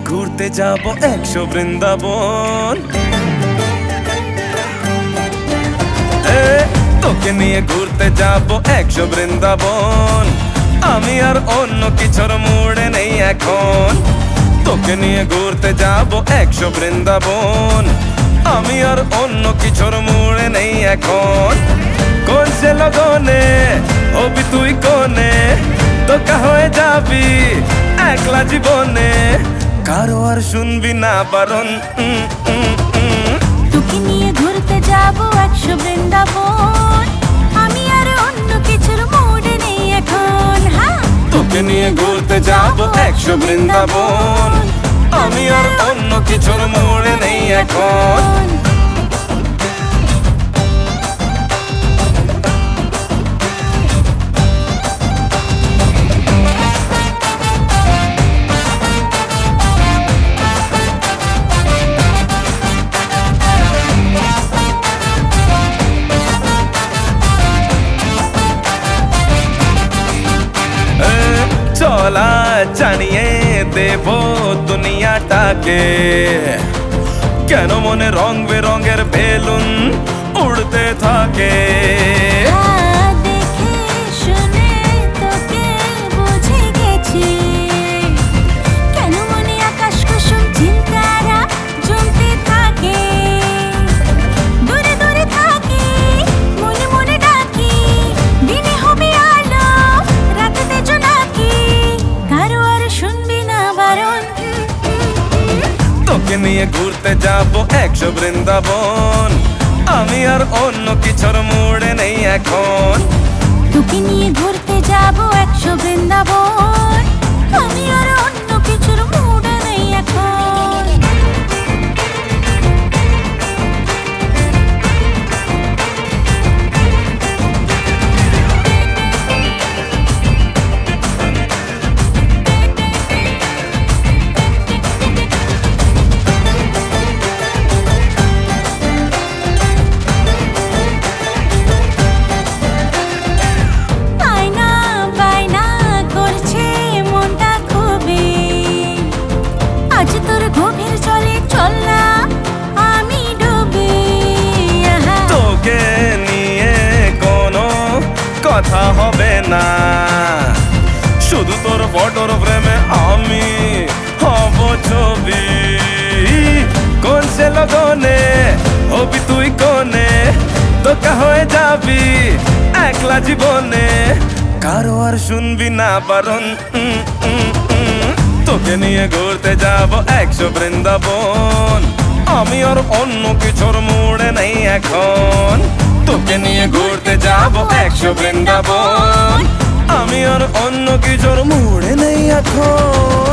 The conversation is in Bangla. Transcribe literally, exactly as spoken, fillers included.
ঘুরতে যাব একশো বৃন্দাবন। এ, তোকে নিয়ে ঘুরতে যাব একশো বৃন্দাবন। আমি আর অন্য কিছুর মুড়ে নেই এখন। তোকে নিয়ে ঘুরতে যাব একশো বৃন্দাবন। আমি আর অন্য কিছুর মুড়ে নেই এখন। কোন সে লগনে হবি তুই কোনে, তোকা হয়ে যাবি একলা জীবনে। কারো আর শুনবি না বারণ। উম, উম, উম। তোকে নিয়ে ঘুরতে যাব একশো বৃন্দাবন। আমি আর অন্য কিছুর মুডে নেই এখন। হ্যাঁ, তোকে নিয়ে ঘুরতে যাব একশো বৃন্দাবন। আমি আর অন্য কিছুর মুড়ে নেই এখন। চলা জানিয়ে দেব দুনিয়াটাকে, কেন মনে রং বেরঙের বেলুন উড়তে থাকে। হ্যাঁ, দেখে শুনে তোকে বুঝে গেছি, কেন মনে আকাশ কুসুম চিন্তারা জমতে থাকে। দূরে দূরে থাকি, মনে মনে ডাকি, দিনে হবে আলো রাতেতে জোনাকি। কারো আর শুনবি না বারণ। তোকে নিয়ে ঘুরতে যাব একশো বৃন্দাবন। আমি আর অন্য কিছুর মুড়ে নেই এখন। তোকে নিয়ে ঘুরতে যাব একশো বৃন্দাবন। আমি আর অন্য কিছুর মুডে নেই এখন। আয়না বায়না করছে মনটা খুবই, আজ তোর গভীর জলে চল না আমি ডুবি। আহা, তোকে নিয়ে কোনো কথা হবে না, শুধু তোর ফটোর ফ্রেমে আমি হব ছবি। কোন সে লগনে হবি তুই কোনে, তোকা হয়ে যাবি একলা জীবনে। কারো আর শুনবি না বারণ। উম, উম, উম। তোকে নিয়ে ঘুরতে যাব একশো বৃন্দাবন। আমি আর অন্য কিছুর মুড়ে নেই এখন। তোকে নিয়ে ঘুরতে যাব একশো বৃন্দাবন। আমি আর অন্য কিছুর মুড়ে নেই এখন।